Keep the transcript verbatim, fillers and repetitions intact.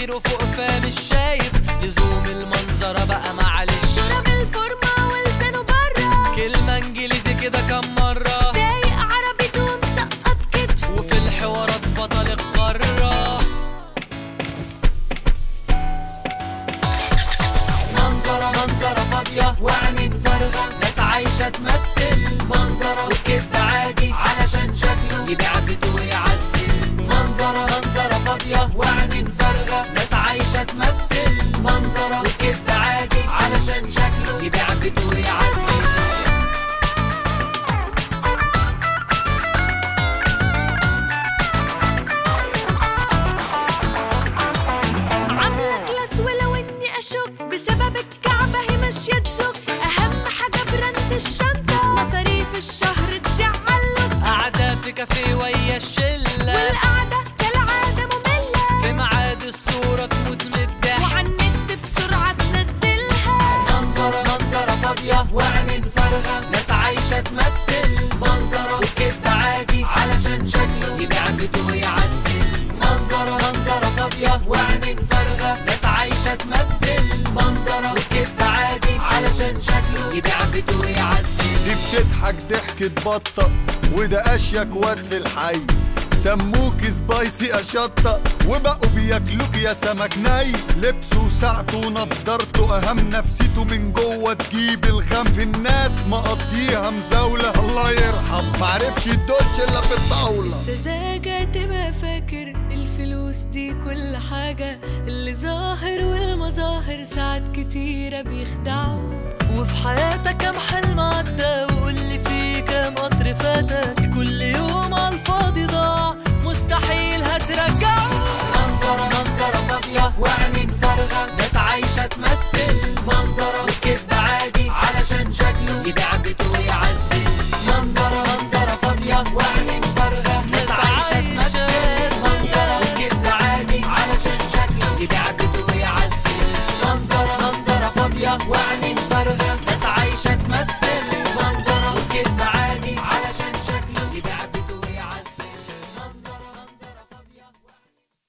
مناخيره فوق فمش شايف لزوم المنظرة بقى معلش. شرب الفورمة ولسانه برا، كلمة انجليزي كده كم مرة، سايق عربيته ومسقط كتف، وفي الحوارات بطل القارة. منظرة منظرة فاضية وعينين فارغة، ناس عايشة تمثل منظرة والكذب عادي علشان شكله يبيع بيته ويعزل. منظرة منظرة فاضية وعينين فارغة، ناس عايشة تمثل منظرة والكذب عادي علشان شكله يبيع بيته ويعزل. عاملة كلاس ولو اني اشك بسبب الكعبة هي ماشية تزق. اهم حاجة براند الشنطة، مصاريف الشهر تزعله، قاعدة في كافيه ويا الشلة، والقعدة كالعادة مملة، في ميعاد الصورة تموت من الضحك، وعلى النت بسرعة تنزلها. منظرة منظرة فاضية وعينين فارغة، ناس عايشة تمثل منظرة والكذب عادي علشان شكله يبيع بيته ويعزل. منظرة منظرة فاضية وعينين فارغة، ناس عايشة تمثل منظرة والكذب عادي علشان شكله يبيع بيته ويعزل. دي بتضحك ضحكة بطة وده اشيك واد في الحي، سموك سبايسي اشطة وبقوا بياكلوك يا سمك ني. لبسه وساعته ونضارته اهم، نفسيته من جوه تجيب الغم، في الناس مقضيها مزاولة الله يرحم معرفش يدوش الا في الطاولة. سذاجة تبقى فاكر الفلوس دي كل حاجة، اللي ظاهر والمظاهر ساعات كتيرة بيخدعوا، وفي حياتك